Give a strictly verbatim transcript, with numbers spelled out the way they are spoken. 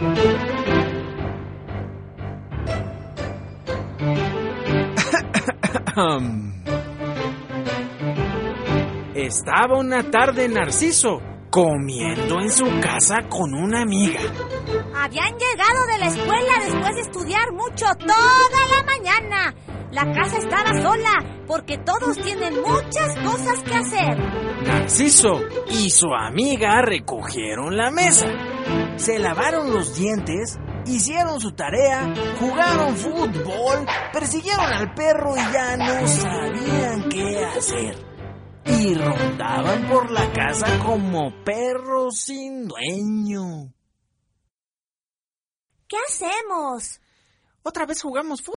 Estaba una tarde Narciso comiendo en su casa con una amiga. Habían llegado de la escuela después de estudiar mucho toda la mañana. La casa estaba sola porque todos tienen muchas cosas que hacer. Narciso y su amiga recogieron la mesa, se lavaron los dientes, hicieron su tarea, jugaron fútbol, persiguieron al perro y ya no sabían qué hacer. Y rondaban por la casa como perros sin dueño. ¿Qué hacemos? Otra vez jugamos fútbol.